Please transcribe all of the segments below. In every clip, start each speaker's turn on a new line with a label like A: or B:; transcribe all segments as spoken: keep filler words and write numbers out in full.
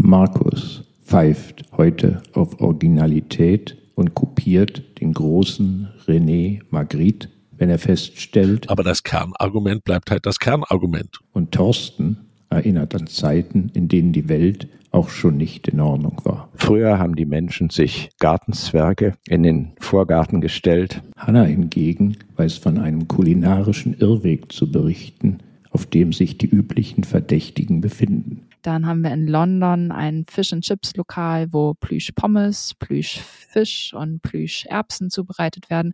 A: Markus pfeift heute auf Originalität und kopiert den großen René Magritte, wenn er feststellt.
B: Aber das Kernargument bleibt halt das Kernargument.
A: Und Thorsten erinnert an Zeiten, in denen die Welt auch schon nicht in Ordnung war.
C: Früher haben die Menschen sich Gartenzwerge in den Vorgarten gestellt.
A: Hanna hingegen weiß von einem kulinarischen Irrweg zu berichten, auf dem sich die üblichen Verdächtigen befinden.
D: Dann haben wir in London ein Fish-and-Chips-Lokal, wo Plüsch-Pommes, Plüsch-Fisch und Plüsch-Erbsen zubereitet werden.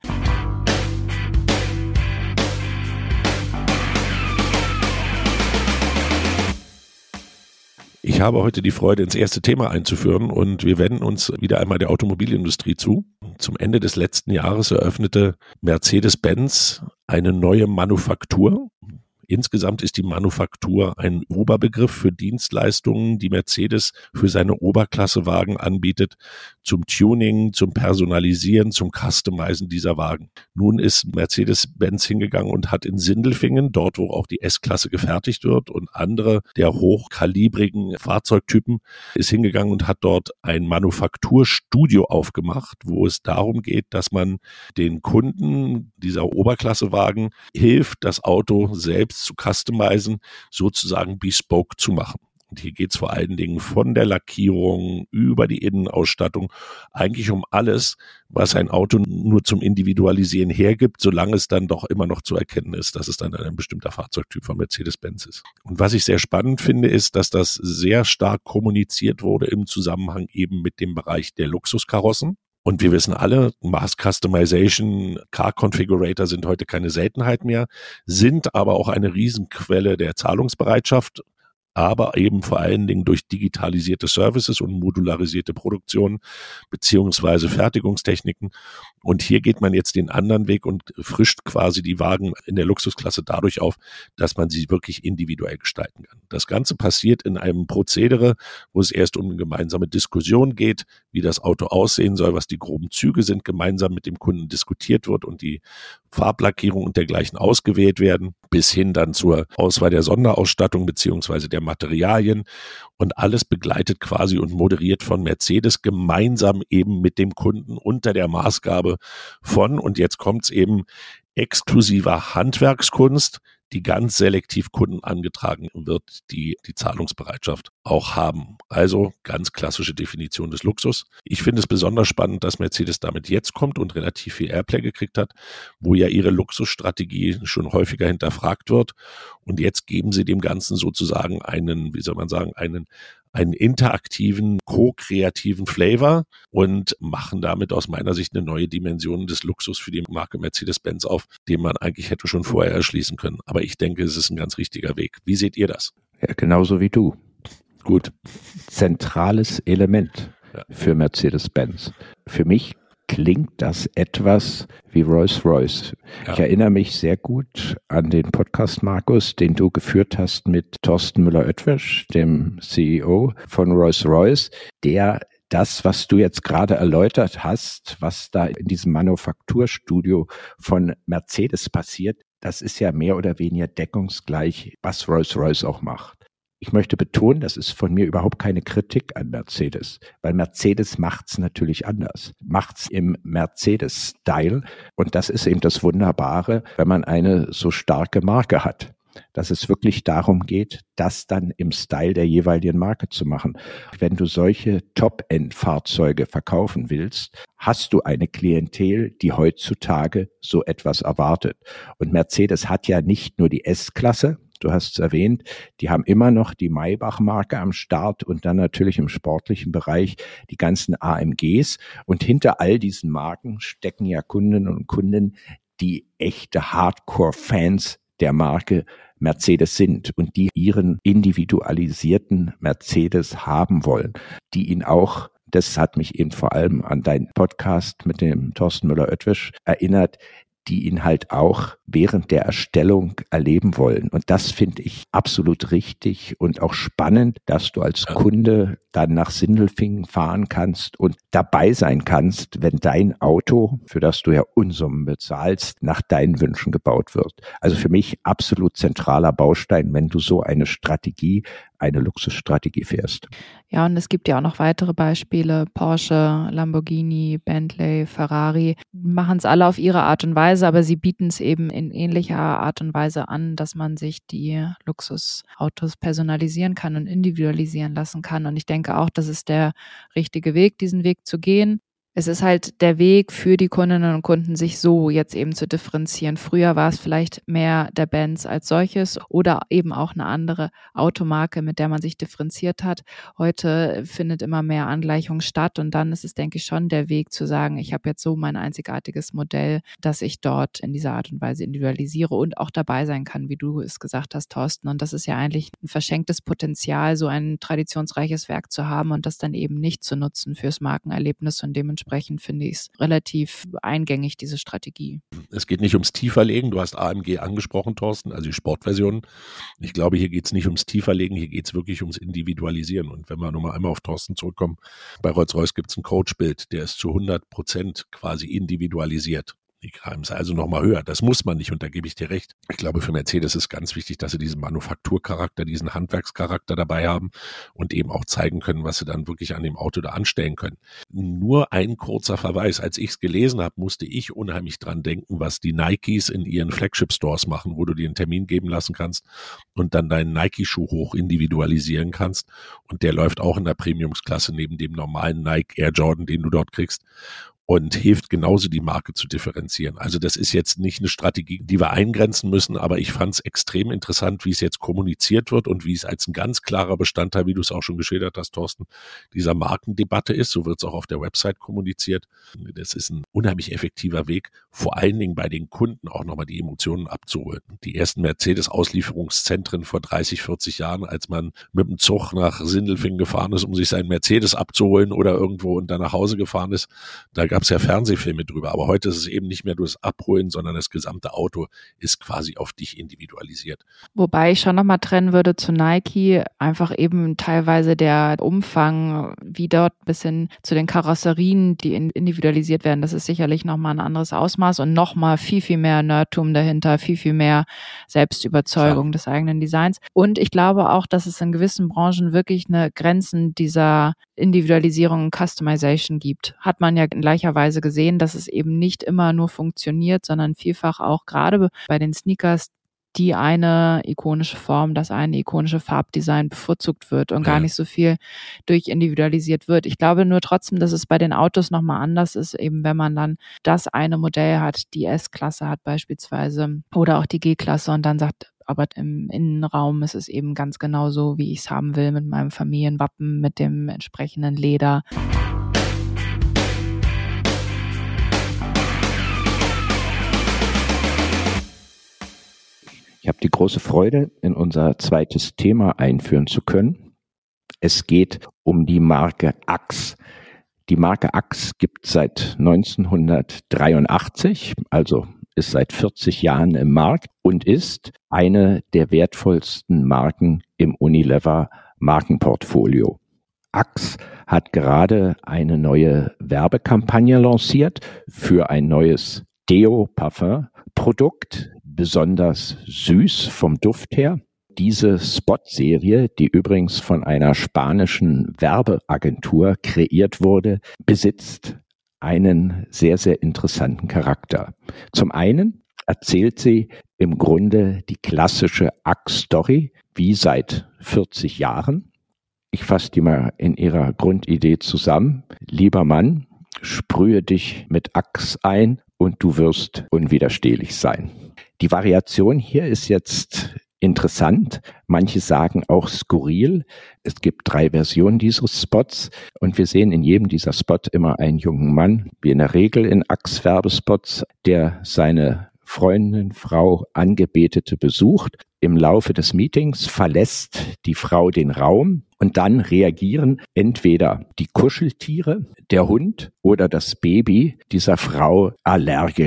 B: Ich habe heute die Freude, ins erste Thema einzuführen und wir wenden uns wieder einmal der Automobilindustrie zu. Zum Ende des letzten Jahres eröffnete Mercedes-Benz eine neue Manufaktur. Insgesamt ist die Manufaktur ein Oberbegriff für Dienstleistungen, die Mercedes für seine Oberklassewagen anbietet, zum Tuning, zum Personalisieren, zum Customizen dieser Wagen. Nun ist Mercedes-Benz hingegangen und hat in Sindelfingen, dort wo auch die S-Klasse gefertigt wird und andere der hochkalibrigen Fahrzeugtypen, ist hingegangen und hat dort ein Manufakturstudio aufgemacht, wo es darum geht, dass man den Kunden dieser Oberklassewagen hilft, das Auto selbst zu customizen, sozusagen bespoke zu machen. Und hier geht es vor allen Dingen von der Lackierung über die Innenausstattung, eigentlich um alles, was ein Auto nur zum Individualisieren hergibt, solange es dann doch immer noch zu erkennen ist, dass es dann ein bestimmter Fahrzeugtyp von Mercedes-Benz ist. Und was ich sehr spannend finde, ist, dass das sehr stark kommuniziert wurde im Zusammenhang eben mit dem Bereich der Luxuskarossen. Und wir wissen alle, Mass Customization, Car Configurator sind heute keine Seltenheit mehr, sind aber auch eine Riesenquelle der Zahlungsbereitschaft, aber eben vor allen Dingen durch digitalisierte Services und modularisierte Produktion beziehungsweise Fertigungstechniken. Und hier geht man jetzt den anderen Weg und frischt quasi die Wagen in der Luxusklasse dadurch auf, dass man sie wirklich individuell gestalten kann. Das Ganze passiert in einem Prozedere, wo es erst um eine gemeinsame Diskussion geht, wie das Auto aussehen soll, was die groben Züge sind, gemeinsam mit dem Kunden diskutiert wird und die Farblackierung und dergleichen ausgewählt werden, bis hin dann zur Auswahl der Sonderausstattung beziehungsweise der Materialien und alles begleitet quasi und moderiert von Mercedes gemeinsam eben mit dem Kunden unter der Maßgabe von, und jetzt kommt's eben, exklusiver Handwerkskunst, die ganz selektiv Kunden angetragen wird, die die Zahlungsbereitschaft auch haben. Also ganz klassische Definition des Luxus. Ich finde es besonders spannend, dass Mercedes damit jetzt kommt und relativ viel Airplay gekriegt hat, wo ja ihre Luxusstrategie schon häufiger hinterfragt wird. Und jetzt geben sie dem Ganzen sozusagen einen, wie soll man sagen, einen einen interaktiven, ko-kreativen Flavor und machen damit aus meiner Sicht eine neue Dimension des Luxus für die Marke Mercedes-Benz auf, den man eigentlich hätte schon vorher erschließen können. Aber ich denke, es ist ein ganz richtiger Weg. Wie seht ihr das?
C: Ja, genauso wie du.
B: Gut.
C: Zentrales Element ja. für Mercedes-Benz. Für mich klingt das etwas wie Rolls-Royce. Ja. Ich erinnere mich sehr gut an den Podcast, Markus, den du geführt hast mit Thorsten Müller-Oetwisch, dem C E O von Rolls-Royce, der das, was du jetzt gerade erläutert hast, was da in diesem Manufakturstudio von Mercedes passiert, das ist ja mehr oder weniger deckungsgleich, was Rolls-Royce auch macht. Ich möchte betonen, das ist von mir überhaupt keine Kritik an Mercedes, weil Mercedes macht's natürlich anders, macht's im Mercedes-Style und das ist eben das Wunderbare, wenn man eine so starke Marke hat, dass es wirklich darum geht, das dann im Style der jeweiligen Marke zu machen. Wenn du solche Top-End-Fahrzeuge verkaufen willst, hast du eine Klientel, die heutzutage so etwas erwartet. Und Mercedes hat ja nicht nur die S-Klasse, du hast es erwähnt, die haben immer noch die Maybach-Marke am Start und dann natürlich im sportlichen Bereich die ganzen A M Gs. Und hinter all diesen Marken stecken ja Kundinnen und Kunden, die echte Hardcore-Fans der Marke Mercedes sind und die ihren individualisierten Mercedes haben wollen, die ihn auch, das hat mich eben vor allem an deinen Podcast mit dem Thorsten Müller-Oetwisch erinnert, die ihn halt auch während der Erstellung erleben wollen. Und das finde ich absolut richtig und auch spannend, dass du als Kunde dann nach Sindelfingen fahren kannst und dabei sein kannst, wenn dein Auto, für das du ja Unsummen bezahlst, nach deinen Wünschen gebaut wird. Also für mich absolut zentraler Baustein, wenn du so eine Strategie, eine Luxusstrategie fährst.
D: Ja, und es gibt ja auch noch weitere Beispiele. Porsche, Lamborghini, Bentley, Ferrari machen es alle auf ihre Art und Weise, aber sie bieten es eben in ähnlicher Art und Weise an, dass man sich die Luxusautos personalisieren kann und individualisieren lassen kann. Und ich denke auch, das ist der richtige Weg, diesen Weg zu gehen. Es ist halt der Weg für die Kundinnen und Kunden, sich so jetzt eben zu differenzieren. Früher war es vielleicht mehr der Benz als solches oder eben auch eine andere Automarke, mit der man sich differenziert hat. Heute findet immer mehr Angleichung statt und dann ist es, denke ich, schon der Weg zu sagen, ich habe jetzt so mein einzigartiges Modell, dass ich dort in dieser Art und Weise individualisiere und auch dabei sein kann, wie du es gesagt hast, Thorsten. Und das ist ja eigentlich ein verschenktes Potenzial, so ein traditionsreiches Werk zu haben und das dann eben nicht zu nutzen fürs Markenerlebnis und dementsprechend Entsprechend finde ich es relativ eingängig, diese Strategie.
B: Es geht nicht ums Tieferlegen. Du hast A M G angesprochen, Thorsten, also die Sportversion. Ich glaube, hier geht es nicht ums Tieferlegen, hier geht es wirklich ums Individualisieren. Und wenn wir nochmal einmal auf Thorsten zurückkommen, bei Rolls-Royce gibt es ein Coachbild, der ist zu hundert Prozent quasi individualisiert. Die K M S also nochmal höher. Das muss man nicht und da gebe ich dir recht. Ich glaube, für Mercedes ist ganz wichtig, dass sie diesen Manufakturcharakter, diesen Handwerkscharakter dabei haben und eben auch zeigen können, was sie dann wirklich an dem Auto da anstellen können. Nur ein kurzer Verweis. Als ich es gelesen habe, musste ich unheimlich dran denken, was die Nikes in ihren Flagship-Stores machen, wo du dir einen Termin geben lassen kannst und dann deinen Nike-Schuh hoch individualisieren kannst. Und der läuft auch in der Premiumsklasse neben dem normalen Nike Air Jordan, den du dort kriegst. Und hilft genauso, die Marke zu differenzieren. Also das ist jetzt nicht eine Strategie, die wir eingrenzen müssen, aber ich fand es extrem interessant, wie es jetzt kommuniziert wird und wie es als ein ganz klarer Bestandteil, wie du es auch schon geschildert hast, Thorsten, dieser Markendebatte ist. So wird es auch auf der Website kommuniziert. Das ist ein unheimlich effektiver Weg, vor allen Dingen bei den Kunden auch nochmal die Emotionen abzuholen. Die ersten Mercedes-Auslieferungszentren vor dreißig, vierzig Jahren, als man mit dem Zug nach Sindelfingen gefahren ist, um sich seinen Mercedes abzuholen oder irgendwo und dann nach Hause gefahren ist, da gab es ja Fernsehfilme drüber, aber heute ist es eben nicht mehr nur das Abholen, sondern das gesamte Auto ist quasi auf dich individualisiert.
D: Wobei ich schon nochmal trennen würde zu Nike, einfach eben teilweise der Umfang, wie dort bis hin zu den Karosserien, die individualisiert werden, das ist sicherlich nochmal ein anderes Ausmaß und nochmal viel, viel mehr Nerdtum dahinter, viel, viel mehr Selbstüberzeugung ja. des eigenen Designs. Und ich glaube auch, dass es in gewissen Branchen wirklich eine Grenzen dieser Individualisierung und Customization gibt. Hat man ja in gleicher Weise gesehen, dass es eben nicht immer nur funktioniert, sondern vielfach auch gerade bei den Sneakers die eine ikonische Form, das eine ikonische Farbdesign bevorzugt wird und ja. gar nicht so viel durchindividualisiert wird. Ich glaube nur trotzdem, dass es bei den Autos nochmal anders ist, eben wenn man dann das eine Modell hat, die S-Klasse hat beispielsweise oder auch die G-Klasse und dann sagt, aber im Innenraum ist es eben ganz genau so, wie ich es haben will, mit meinem Familienwappen, mit dem entsprechenden Leder.
C: Ich habe die große Freude, in unser zweites Thema einführen zu können. Es geht um die Marke Axe. Die Marke Axe gibt es seit neunzehnhundertdreiundachtzig, also ist seit vierzig Jahren im Markt und ist eine der wertvollsten Marken im Unilever Markenportfolio. Axe hat gerade eine neue Werbekampagne lanciert für ein neues Deo-Parfum-Produkt, besonders süß vom Duft her. Diese Spot-Serie, die übrigens von einer spanischen Werbeagentur kreiert wurde, besitzt einen sehr, sehr interessanten Charakter. Zum einen erzählt sie im Grunde die klassische Axe-Story, wie seit vierzig Jahren. Ich fasse die mal in ihrer Grundidee zusammen. Lieber Mann, sprühe dich mit Axe ein und du wirst unwiderstehlich sein. Die Variation hier ist jetzt interessant. Manche sagen auch skurril. Es gibt drei Versionen dieses Spots und wir sehen in jedem dieser Spots immer einen jungen Mann, wie in der Regel in Axe-Werbespots, der seine Freundin, Frau, Angebetete besucht. Im Laufe des Meetings verlässt die Frau den Raum und dann reagieren entweder die Kuscheltiere, der Hund oder das Baby dieser Frau allergisch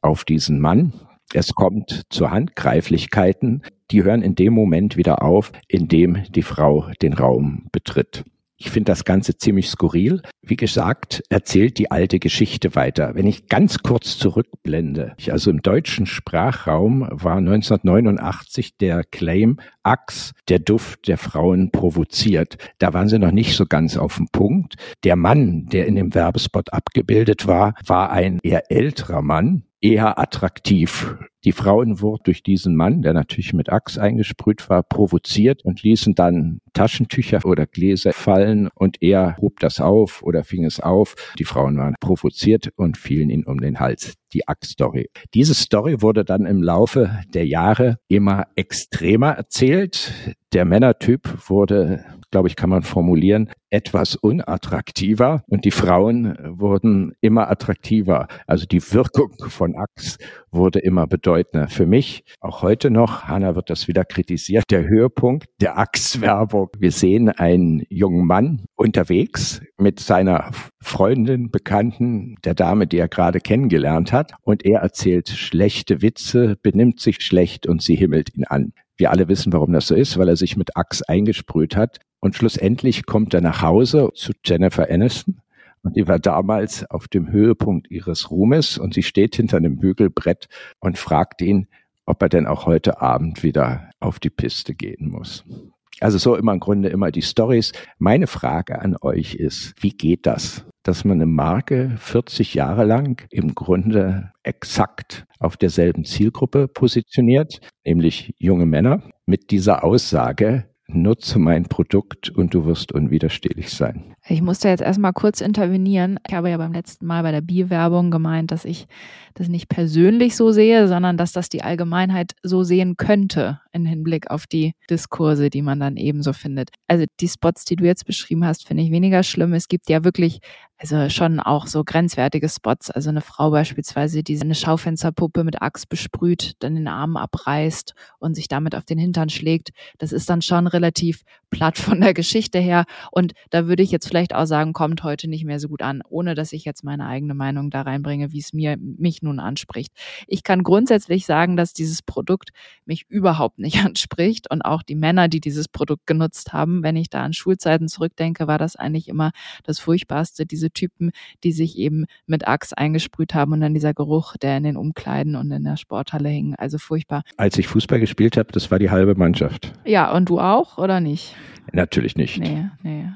C: auf diesen Mann. Es kommt zu Handgreiflichkeiten. Die hören in dem Moment wieder auf, in dem die Frau den Raum betritt. Ich finde das Ganze ziemlich skurril. Wie gesagt, erzählt die alte Geschichte weiter. Wenn ich ganz kurz zurückblende, also im deutschen Sprachraum war neunzehnhundertneunundachtzig der Claim Axe, der Duft der Frauen provoziert. Da waren sie noch nicht so ganz auf dem Punkt. Der Mann, der in dem Werbespot abgebildet war, war ein eher älterer Mann, eher attraktiv. Die Frauen wurden durch diesen Mann, der natürlich mit Axe eingesprüht war, provoziert und ließen dann Taschentücher oder Gläser fallen und er hob das auf oder fing es auf. Die Frauen waren provoziert und fielen ihm um den Hals. Die Axe-Story. Diese Story wurde dann im Laufe der Jahre immer extremer erzählt. Der Männertyp wurde, glaube ich, kann man formulieren, etwas unattraktiver und die Frauen wurden immer attraktiver. Also die Wirkung von Axe wurde immer bedeutender. Für mich, auch heute noch, Hanna wird das wieder kritisiert, der Höhepunkt der Axe-Werbung. Wir sehen einen jungen Mann unterwegs mit seiner Freundin, Bekannten, der Dame, die er gerade kennengelernt hat. Und er erzählt schlechte Witze, benimmt sich schlecht und sie himmelt ihn an. Wir alle wissen, warum das so ist, weil er sich mit Axe eingesprüht hat. Und schlussendlich kommt er nach Hause zu Jennifer Aniston. Und die war damals auf dem Höhepunkt ihres Ruhmes. Und sie steht hinter einem Bügelbrett und fragt ihn, ob er denn auch heute Abend wieder auf die Piste gehen muss. Also so immer im Grunde immer die Storys. Meine Frage an euch ist, wie geht das, dass man eine Marke vierzig Jahre lang im Grunde exakt auf derselben Zielgruppe positioniert, nämlich junge Männer, mit dieser Aussage, nutze mein Produkt und du wirst unwiderstehlich sein.
D: Ich musste jetzt erstmal kurz intervenieren. Ich habe ja beim letzten Mal bei der Bierwerbung gemeint, dass ich das nicht persönlich so sehe, sondern dass das die Allgemeinheit so sehen könnte im Hinblick auf die Diskurse, die man dann ebenso findet. Also die Spots, die du jetzt beschrieben hast, finde ich weniger schlimm. Es gibt ja wirklich also schon auch so grenzwertige Spots. Also eine Frau beispielsweise, die eine Schaufensterpuppe mit Axe besprüht, dann den Arm abreißt und sich damit auf den Hintern schlägt. Das ist dann schon relativ platt von der Geschichte her. Und da würde ich jetzt vielleicht auch sagen, kommt heute nicht mehr so gut an, ohne dass ich jetzt meine eigene Meinung da reinbringe, wie es mir mich nun anspricht. Ich kann grundsätzlich sagen, dass dieses Produkt mich überhaupt nicht anspricht und auch die Männer, die dieses Produkt genutzt haben, wenn ich da an Schulzeiten zurückdenke, war das eigentlich immer das Furchtbarste, diese Typen, die sich eben mit Axe eingesprüht haben und dann dieser Geruch, der in den Umkleiden und in der Sporthalle hing, also furchtbar.
C: Als ich Fußball gespielt habe, das war die halbe Mannschaft.
D: Ja, und du auch, oder nicht?
C: Natürlich nicht.
D: Nee, nee.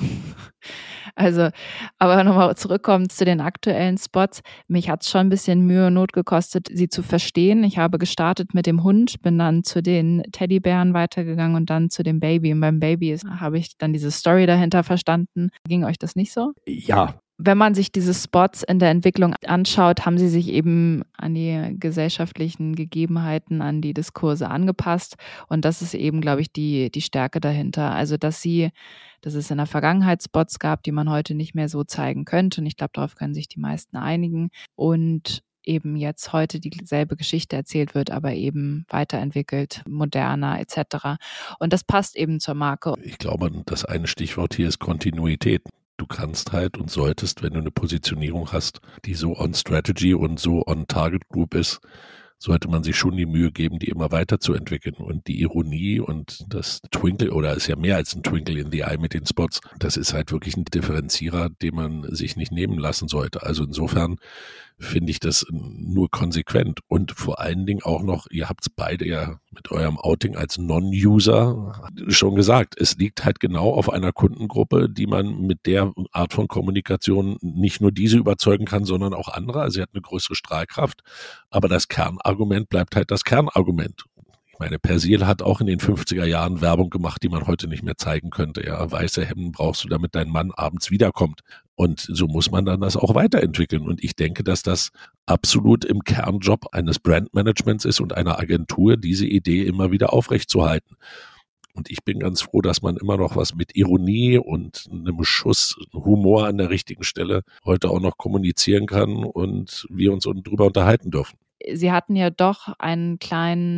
D: Also, aber nochmal zurückkommen zu den aktuellen Spots. Mich hat es schon ein bisschen Mühe und Not gekostet, sie zu verstehen. Ich habe gestartet mit dem Hund, bin dann zu den Teddybären weitergegangen und dann zu dem Baby. Und beim Baby habe ich dann diese Story dahinter verstanden. Ging euch das nicht so?
C: Ja.
D: Wenn man sich diese Spots in der Entwicklung anschaut, haben sie sich eben an die gesellschaftlichen Gegebenheiten, an die Diskurse angepasst. Und das ist eben, glaube ich, die, die Stärke dahinter. Also, dass sie, dass es in der Vergangenheit Spots gab, die man heute nicht mehr so zeigen könnte. Und ich glaube, darauf können sich die meisten einigen. Und eben jetzt heute dieselbe Geschichte erzählt wird, aber eben weiterentwickelt, moderner et cetera. Und das passt eben zur Marke.
B: Ich glaube, das eine Stichwort hier ist Kontinuität. Du kannst halt und solltest, wenn du eine Positionierung hast, die so on Strategy und so on Target Group ist, sollte man sich schon die Mühe geben, die immer weiterzuentwickeln. Und die Ironie und das Twinkle, oder ist ja mehr als ein Twinkle in the Eye mit den Spots, das ist halt wirklich ein Differenzierer, den man sich nicht nehmen lassen sollte. Also insofern finde ich das nur konsequent. Und vor allen Dingen auch noch, ihr habt es beide ja mit eurem Outing als Non-User schon gesagt, es liegt halt genau auf einer Kundengruppe, die man mit der Art von Kommunikation nicht nur diese überzeugen kann, sondern auch andere. Also sie hat eine größere Strahlkraft, aber das Kernargument bleibt halt das Kernargument. Ich meine, Persil hat auch in den fünfziger Jahren Werbung gemacht, die man heute nicht mehr zeigen könnte. Ja, weiße Hemden brauchst du, damit dein Mann abends wiederkommt. Und so muss man dann das auch weiterentwickeln. Und ich denke, dass das absolut im Kernjob eines Brandmanagements ist und einer Agentur, diese Idee immer wieder aufrechtzuerhalten. Und ich bin ganz froh, dass man immer noch was mit Ironie und einem Schuss Humor an der richtigen Stelle heute auch noch kommunizieren kann und wir uns drüber unterhalten dürfen.
D: Sie hatten ja doch einen kleinen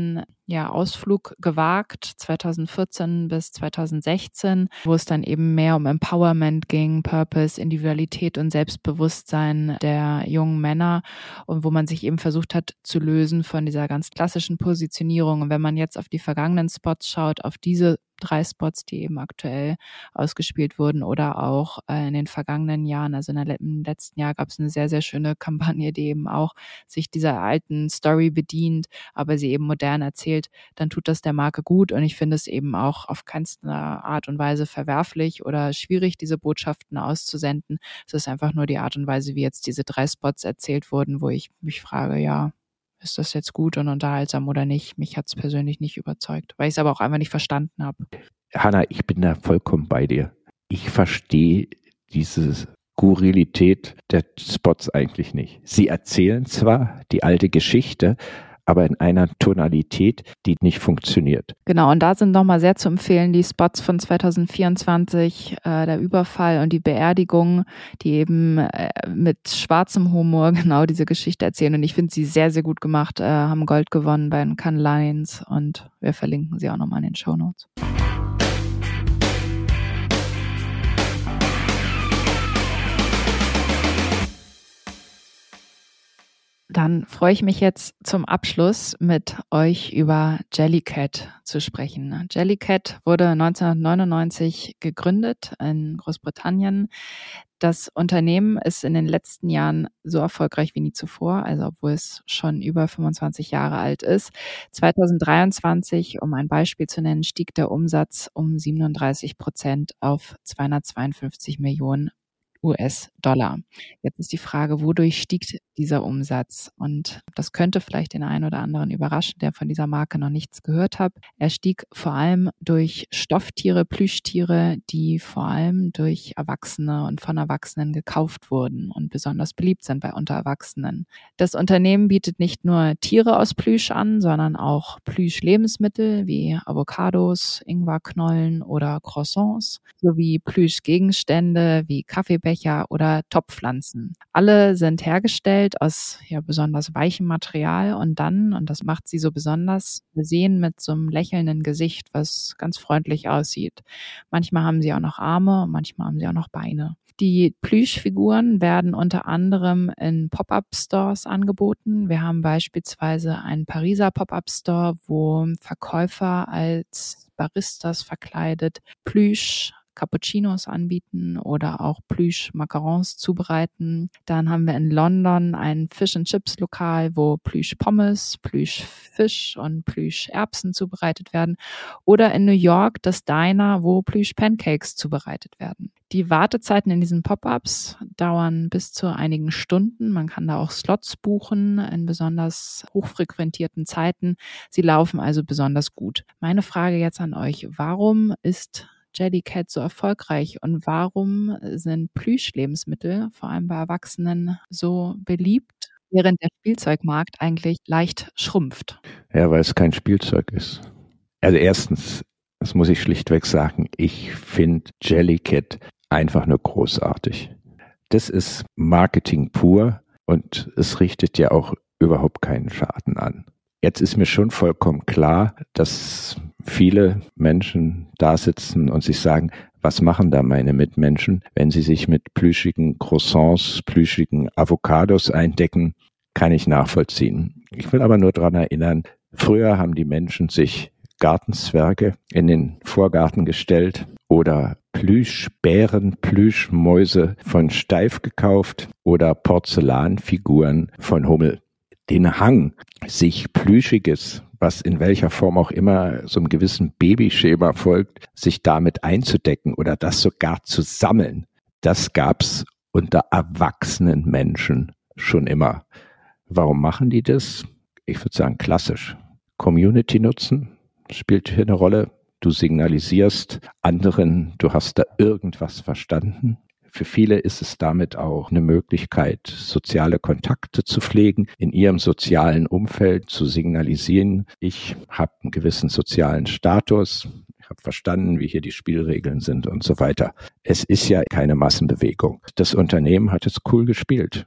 D: ja, Ausflug gewagt, zweitausendvierzehn bis zweitausendsechzehn, wo es dann eben mehr um Empowerment ging, Purpose, Individualität und Selbstbewusstsein der jungen Männer und wo man sich eben versucht hat zu lösen von dieser ganz klassischen Positionierung. Und wenn man jetzt auf die vergangenen Spots schaut, auf diese drei Spots, die eben aktuell ausgespielt wurden oder auch äh, in den vergangenen Jahren, also in der, im letzten Jahr gab es eine sehr, sehr schöne Kampagne, die eben auch sich dieser alten Story bedient, aber sie eben modern erzählt, dann tut das der Marke gut und ich finde es eben auch auf keinster Art und Weise verwerflich oder schwierig, diese Botschaften auszusenden. Es ist einfach nur die Art und Weise, wie jetzt diese drei Spots erzählt wurden, wo ich mich frage, ja, ist das jetzt gut und unterhaltsam oder nicht? Mich hat es persönlich nicht überzeugt, weil ich es aber auch einfach nicht verstanden habe.
C: Hanna, ich bin da vollkommen bei dir. Ich verstehe diese Skurrilität der Spots eigentlich nicht. Sie erzählen zwar die alte Geschichte, aber in einer Tonalität, die nicht funktioniert.
D: Genau, und da sind nochmal sehr zu empfehlen die Spots von zweitausendvierundzwanzig, äh, der Überfall und die Beerdigung, die eben äh, mit schwarzem Humor genau diese Geschichte erzählen. Und ich finde sie sehr, sehr gut gemacht, äh, haben Gold gewonnen bei den Cannes Lions und wir verlinken sie auch nochmal in den Shownotes. Dann freue ich mich jetzt zum Abschluss mit euch über Jellycat zu sprechen. Jellycat wurde neunzehnhundertneunundneunzig gegründet in Großbritannien. Das Unternehmen ist in den letzten Jahren so erfolgreich wie nie zuvor, also obwohl es schon über fünfundzwanzig Jahre alt ist. zweitausenddreiundzwanzig, um ein Beispiel zu nennen, stieg der Umsatz um siebenunddreißig Prozent auf zweihundertzweiundfünfzig Millionen U S-Dollar. Jetzt ist die Frage, wodurch stieg dieser Umsatz? Und das könnte vielleicht den einen oder anderen überraschen, der von dieser Marke noch nichts gehört hat. Er stieg vor allem durch Stofftiere, Plüschtiere, die vor allem durch Erwachsene und von Erwachsenen gekauft wurden und besonders beliebt sind bei Untererwachsenen. Das Unternehmen bietet nicht nur Tiere aus Plüsch an, sondern auch Plüsch-Lebensmittel wie Avocados, Ingwerknollen oder Croissants sowie Plüschgegenstände wie Kaffeebecher oder Topfpflanzen. Alle sind hergestellt aus ja besonders weichem Material und dann, und das macht sie so besonders, versehen mit so einem lächelnden Gesicht, was ganz freundlich aussieht. Manchmal haben sie auch noch Arme, manchmal haben sie auch noch Beine. Die Plüschfiguren werden unter anderem in Pop-up-Stores angeboten. Wir haben beispielsweise einen Pariser Pop-up-Store, wo Verkäufer als Baristas verkleidet Plüsch Cappuccinos anbieten oder auch Plüsch-Macarons zubereiten. Dann haben wir in London ein Fish-and-Chips-Lokal, wo Plüsch-Pommes, Plüsch-Fisch und Plüsch-Erbsen zubereitet werden. Oder in New York das Diner, wo Plüsch-Pancakes zubereitet werden. Die Wartezeiten in diesen Pop-ups dauern bis zu einigen Stunden. Man kann da auch Slots buchen in besonders hochfrequentierten Zeiten. Sie laufen also besonders gut. Meine Frage jetzt an euch, warum ist Jellycat so erfolgreich und warum sind Plüschlebensmittel, vor allem bei Erwachsenen, so beliebt, während der Spielzeugmarkt eigentlich leicht schrumpft?
C: Ja, weil es kein Spielzeug ist. Also erstens, das muss ich schlichtweg sagen, ich finde Jellycat einfach nur großartig. Das ist Marketing pur und es richtet ja auch überhaupt keinen Schaden an. Jetzt ist mir schon vollkommen klar, dass viele Menschen da sitzen und sich sagen, was machen da meine Mitmenschen, wenn sie sich mit plüschigen Croissants, plüschigen Avocados eindecken, kann ich nachvollziehen. Ich will aber nur daran erinnern, früher haben die Menschen sich Gartenzwerge in den Vorgarten gestellt oder Plüschbären, Plüschmäuse von Steif gekauft oder Porzellanfiguren von Hummel. Den Hang, sich Plüschiges, was in welcher Form auch immer so einem gewissen Babyschema folgt, sich damit einzudecken oder das sogar zu sammeln, das gab's unter erwachsenen Menschen schon immer. Warum machen die das? Ich würde sagen klassisch. Community nutzen spielt hier eine Rolle. Du signalisierst anderen, du hast da irgendwas verstanden. Für viele ist es damit auch eine Möglichkeit, soziale Kontakte zu pflegen, in ihrem sozialen Umfeld zu signalisieren, ich habe einen gewissen sozialen Status, ich habe verstanden, wie hier die Spielregeln sind und so weiter. Es ist ja keine Massenbewegung. Das Unternehmen hat es cool gespielt.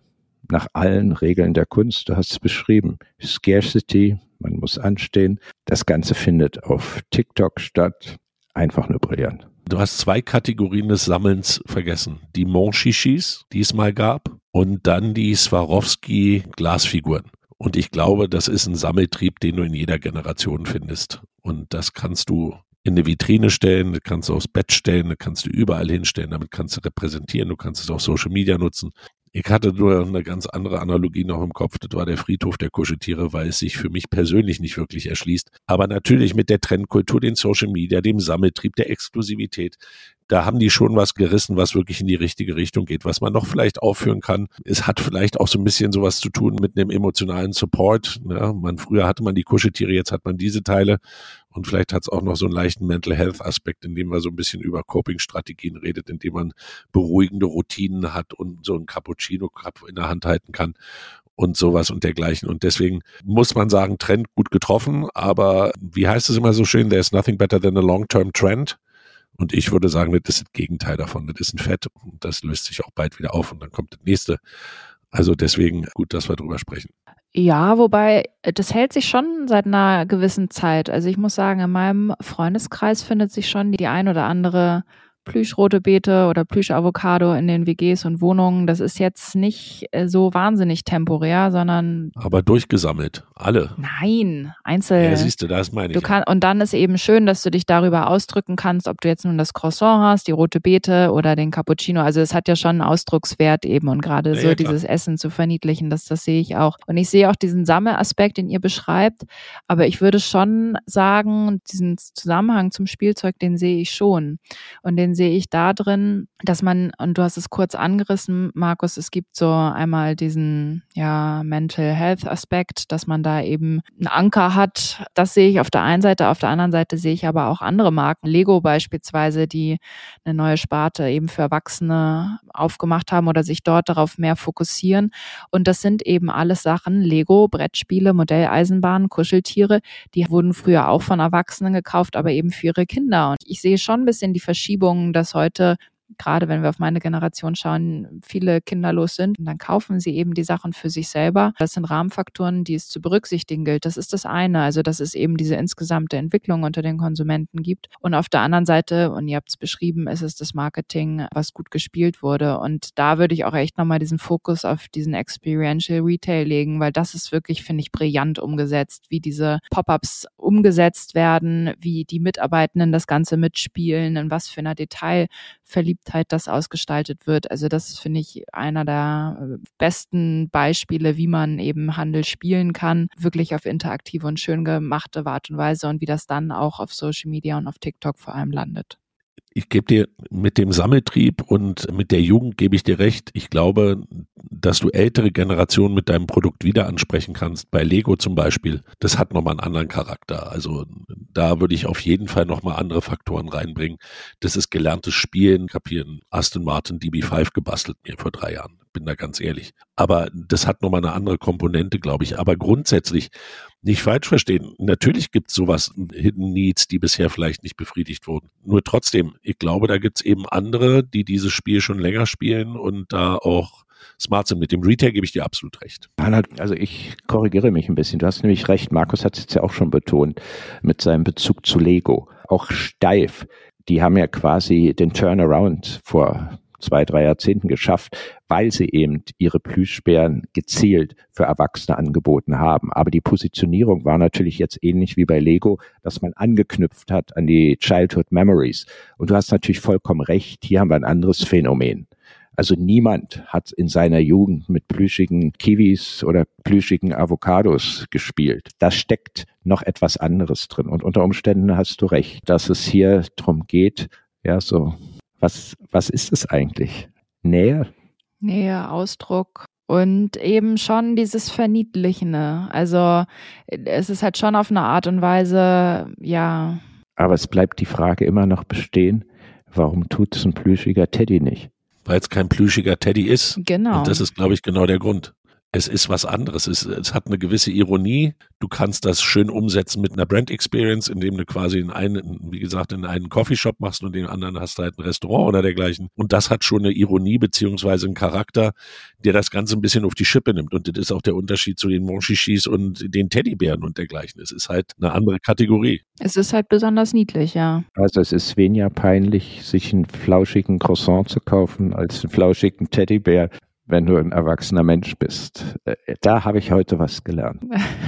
C: nach allen Regeln der Kunst. Du hast es beschrieben. Scarcity, man muss anstehen. Das Ganze findet auf TikTok statt. Einfach nur brillant.
B: Du hast zwei Kategorien des Sammelns vergessen. Die Monchichis, die es mal gab, und dann die Swarovski-Glasfiguren. Und ich glaube, das ist ein Sammeltrieb, den du in jeder Generation findest. Und das kannst du in eine Vitrine stellen, das kannst du aufs Bett stellen, das kannst du überall hinstellen, damit kannst du repräsentieren, du kannst es auf Social Media nutzen. Ich hatte nur eine ganz andere Analogie noch im Kopf, das war der Friedhof der Kuscheltiere, weil es sich für mich persönlich nicht wirklich erschließt. Aber natürlich mit der Trendkultur, den Social Media, dem Sammeltrieb, der Exklusivität, da haben die schon was gerissen, was wirklich in die richtige Richtung geht. Was man noch vielleicht aufführen kann, es hat vielleicht auch so ein bisschen sowas zu tun mit einem emotionalen Support. Ja, man, früher hatte man die Kuscheltiere, jetzt hat man diese Teile. Und vielleicht hat es auch noch so einen leichten Mental Health Aspekt, indem man so ein bisschen über Coping-Strategien redet, indem man beruhigende Routinen hat und so einen Cappuccino-Cup in der Hand halten kann und sowas und dergleichen. Und deswegen muss man sagen, Trend gut getroffen. Aber wie heißt es immer so schön, there's nothing better than a long-term trend. Und ich würde sagen, das ist das Gegenteil davon. Das ist ein Fett und das löst sich auch bald wieder auf und dann kommt das nächste. Also deswegen gut, dass wir drüber sprechen.
D: Ja, wobei, das hält sich schon seit einer gewissen Zeit. Also ich muss sagen, in meinem Freundeskreis findet sich schon die ein oder andere Plüschrote Beete oder Plüsch-Avocado in den W Gs und Wohnungen. Das ist jetzt nicht so wahnsinnig temporär, sondern...
B: Aber durchgesammelt, alle.
D: Nein, einzeln.
B: Ja, siehst du, das meine ich.
D: Du kann, und dann ist eben schön, dass du dich darüber ausdrücken kannst, ob du jetzt nun das Croissant hast, die rote Beete oder den Cappuccino. Also es hat ja schon einen Ausdruckswert eben und gerade ja, so ja, dieses Essen zu verniedlichen, das, das sehe ich auch. Und ich sehe auch diesen Sammelaspekt, den ihr beschreibt, aber ich würde schon sagen, diesen Zusammenhang zum Spielzeug, den sehe ich schon. Und den sehe ich da drin, dass man, und du hast es kurz angerissen, Markus, es gibt so einmal diesen ja Mental Health Aspekt, dass man da eben einen Anker hat. Das sehe ich auf der einen Seite, auf der anderen Seite sehe ich aber auch andere Marken, Lego beispielsweise, die eine neue Sparte eben für Erwachsene aufgemacht haben oder sich dort darauf mehr fokussieren. Und das sind eben alles Sachen, Lego, Brettspiele, Modelleisenbahnen, Kuscheltiere, die wurden früher auch von Erwachsenen gekauft, aber eben für ihre Kinder. Und ich sehe schon ein bisschen die Verschiebung, dass heute, gerade wenn wir auf meine Generation schauen, viele kinderlos sind und dann kaufen sie eben die Sachen für sich selber. Das sind Rahmenfaktoren, die es zu berücksichtigen gilt. Das ist das eine, also dass es eben diese insgesamte Entwicklung unter den Konsumenten gibt. Und auf der anderen Seite, und ihr habt es beschrieben, ist es das Marketing, was gut gespielt wurde. Und da würde ich auch echt nochmal diesen Fokus auf diesen Experiential Retail legen, weil das ist wirklich, finde ich, brillant umgesetzt, wie diese Pop-ups umgesetzt werden, wie die Mitarbeitenden das Ganze mitspielen, in was für einer Detailverliebtheit das ausgestaltet wird. Also das finde ich einer der besten Beispiele, wie man eben Handel spielen kann, wirklich auf interaktive und schön gemachte Art und Weise und wie das dann auch auf Social Media und auf TikTok vor allem landet.
B: Ich gebe dir mit dem Sammeltrieb und mit der Jugend gebe ich dir recht. Ich glaube, dass du ältere Generationen mit deinem Produkt wieder ansprechen kannst. Bei Lego zum Beispiel, das hat nochmal einen anderen Charakter. Also da würde ich auf jeden Fall nochmal andere Faktoren reinbringen. Das ist gelerntes Spielen, kapieren. Aston Martin D B fünf gebastelt mir vor drei Jahren. Bin da ganz ehrlich. Aber das hat nochmal eine andere Komponente, glaube ich. Aber grundsätzlich nicht falsch verstehen. Natürlich gibt es sowas, Hidden Needs, die bisher vielleicht nicht befriedigt wurden. Nur trotzdem, ich glaube, da gibt es eben andere, die dieses Spiel schon länger spielen und da auch smart sind. Mit dem Retail gebe ich dir absolut recht.
C: Also ich korrigiere mich ein bisschen. Du hast nämlich recht. Markus hat es jetzt ja auch schon betont mit seinem Bezug zu Lego. Auch Steif. Die haben ja quasi den Turnaround vor zwei, drei Jahrzehnten geschafft, weil sie eben ihre Plüschbären gezielt für Erwachsene angeboten haben. Aber die Positionierung war natürlich jetzt ähnlich wie bei Lego, dass man angeknüpft hat an die Childhood Memories. Und du hast natürlich vollkommen recht, hier haben wir ein anderes Phänomen. Also niemand hat in seiner Jugend mit plüschigen Kiwis oder plüschigen Avocados gespielt. Da steckt noch etwas anderes drin. Und unter Umständen hast du recht, dass es hier drum geht, ja, so, was, was ist es eigentlich? Nähe?
D: Nähe, Ausdruck. Und eben schon dieses Verniedlichende. Also es ist halt schon auf eine Art und Weise, ja.
C: Aber es bleibt die Frage immer noch bestehen, warum tut es ein plüschiger Teddy nicht?
B: Weil es kein plüschiger Teddy ist.
D: Genau.
B: Und das ist, glaube ich, genau der Grund. Es ist was anderes. Es, es hat eine gewisse Ironie. Du kannst das schön umsetzen mit einer Brand Experience, indem du quasi in einen, wie gesagt, in einen Coffeeshop machst und den anderen hast du halt ein Restaurant oder dergleichen. Und das hat schon eine Ironie beziehungsweise einen Charakter, der das Ganze ein bisschen auf die Schippe nimmt. Und das ist auch der Unterschied zu den Monchichis und den Teddybären und dergleichen. Es ist halt eine andere Kategorie.
D: Es ist halt besonders niedlich, ja.
C: Also es ist weniger peinlich, sich einen flauschigen Croissant zu kaufen, als einen flauschigen Teddybär, wenn du ein erwachsener Mensch bist. Da habe ich heute was gelernt.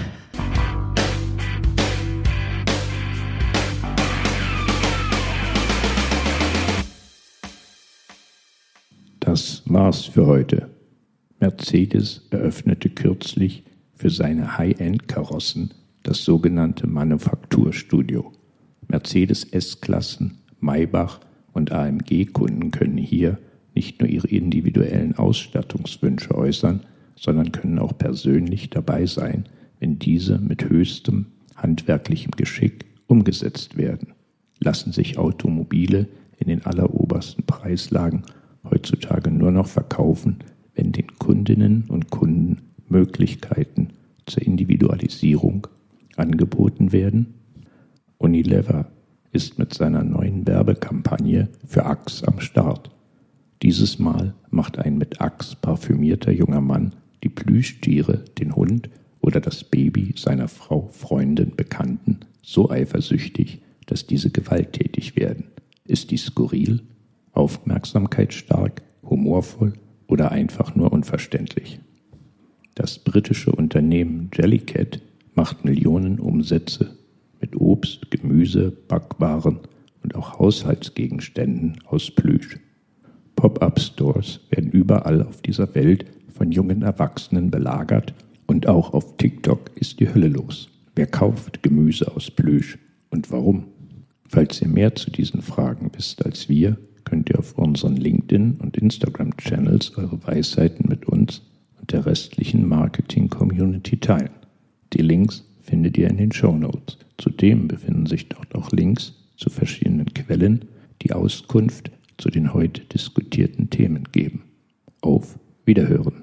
A: Das war's für heute. Mercedes eröffnete kürzlich für seine High-End-Karossen das sogenannte Manufakturstudio. Mercedes S-Klassen, Maybach und A M G-Kunden können hier nicht nur ihre individuellen Ausstattungswünsche äußern, sondern können auch persönlich dabei sein, wenn diese mit höchstem handwerklichem Geschick umgesetzt werden. Lassen sich Automobile in den allerobersten Preislagen heutzutage nur noch verkaufen, wenn den Kundinnen und Kunden Möglichkeiten zur Individualisierung angeboten werden? Unilever ist mit seiner neuen Werbekampagne für Axe am Start. Dieses Mal macht ein mit Axe parfümierter junger Mann die Plüschtiere, den Hund oder das Baby seiner Frau, Freundin, Bekannten so eifersüchtig, dass diese gewalttätig werden. Ist dies skurril, aufmerksamkeitsstark, humorvoll oder einfach nur unverständlich? Das britische Unternehmen Jellycat macht Millionen Umsätze mit Obst, Gemüse, Backwaren und auch Haushaltsgegenständen aus Plüsch. Pop-up-Stores werden überall auf dieser Welt von jungen Erwachsenen belagert und auch auf TikTok ist die Hölle los. Wer kauft Gemüse aus Plüsch und warum? Falls ihr mehr zu diesen Fragen wisst als wir, könnt ihr auf unseren LinkedIn- und Instagram-Channels eure Weisheiten mit uns und der restlichen Marketing-Community teilen. Die Links findet ihr in den Shownotes. Zudem befinden sich dort auch Links zu verschiedenen Quellen, die Auskunft zu den heute diskutierten Themen geben. Auf Wiederhören!